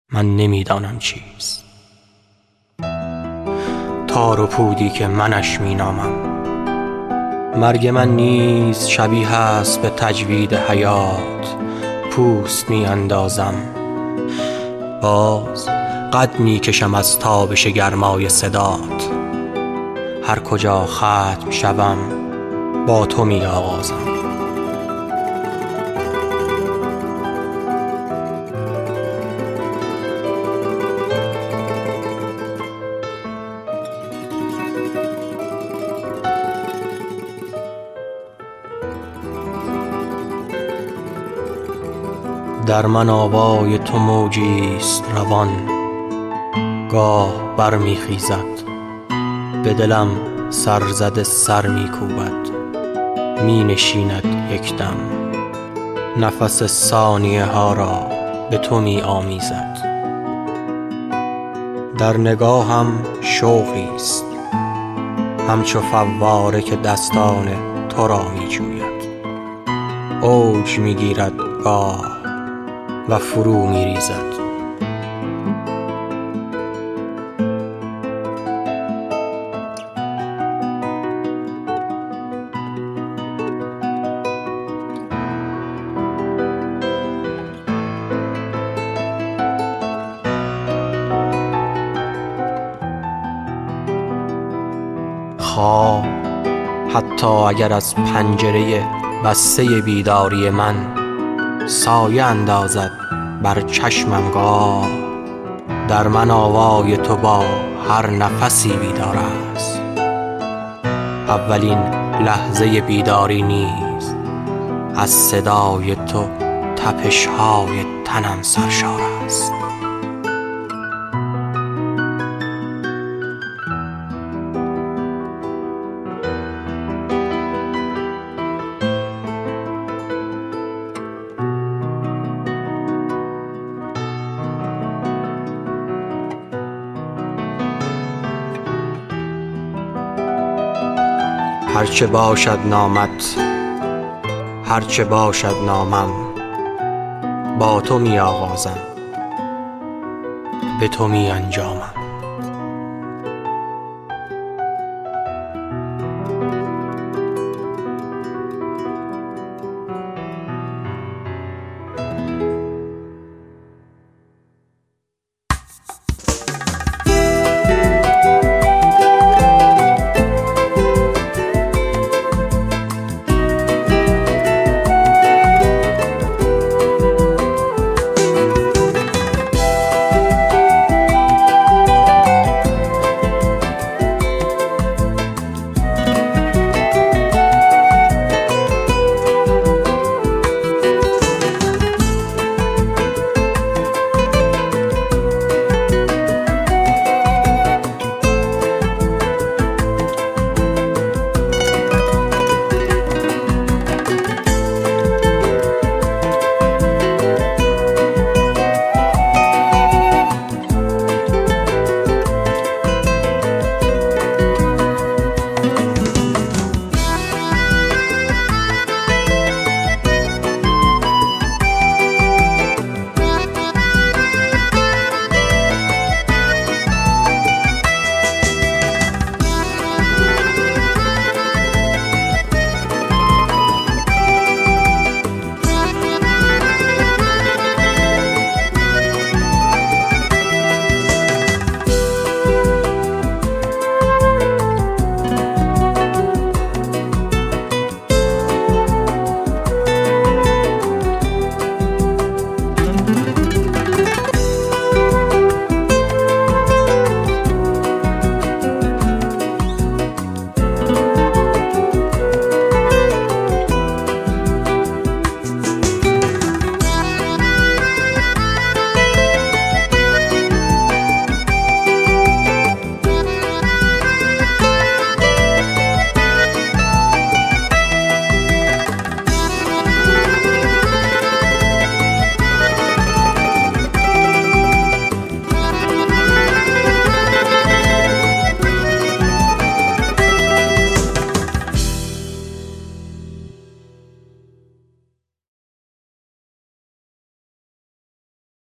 من نمیدانم چیست، تار و پودی که منش مینامم. مرگ من نیز شبیه است به تجوید حیات، پوست می اندازم، باز قد می کشم از تابش گرمای صدات. هر کجا ختم شوم با تو می آغازم. در من آوای تو موجیست روان، گاه بر می خیزد، به دلم سرزده سر می کوبد، می نشیند یک دم، نفس ثانیه ها را به تو می آمیزد. در نگاهم شوقیست همچو فواره که دستان تو را می جوید، اوج می گیرد گاه و فرو می ریزد. خواب حتی اگر از پنجره بسته بیداری من سایه اندازد بر چشمم، گاه در من آوای تو با هر نفسی بیدار است. اولین لحظه بیداری نیز از صدای تو تپش‌های تنم سرشار است. هرچه باشد نامت، هرچه باشد نامم، با تو می آغازم، به تو می انجامم.